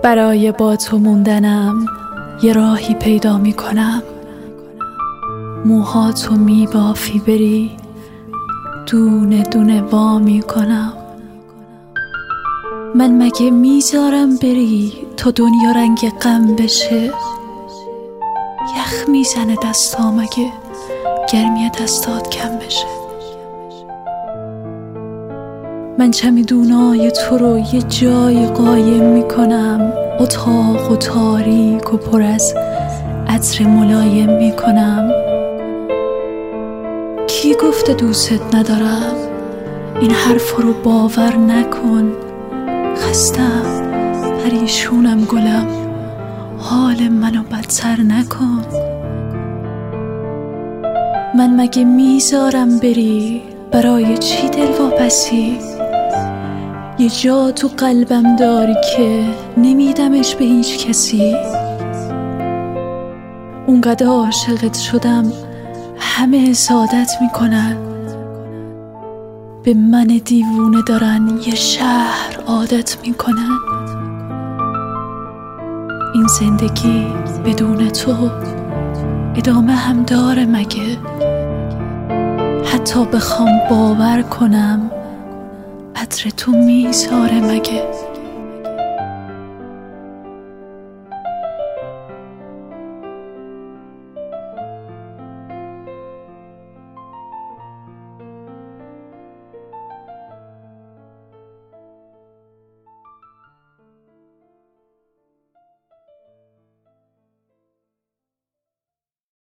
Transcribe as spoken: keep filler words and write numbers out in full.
برای با تو موندنم یه راهی پیدا می کنم. موهاتو می بافی بری، دونه دونه وا می کنم. من مگه میذارم بری تا دنیا رنگ غم بشه؟ یخ میزنه دستا مگه گرمی دستات کم بشه؟ من چمیدونای تو رو یه جای قایم میکنم، اتاق و تاریک و پر از عطر ملایم میکنم. کی گفته دوست ندارم؟ این حرف رو باور نکن. خستم، پریشونم گلم، حال منو بدتر نکن. من مگه میذارم بری؟ برای چی دل واپسی؟ یه جا تو قلبم داری که نمیدمش به هیچ کسی. اونقدر عاشقت شدم همه حسادت میکنن، به من دیوونه دارن یه شهر عادت میکنن. این زندگی بدون تو ادامه هم داره مگه؟ حتی بخوام باور کنم عطر تو میذاره مگه؟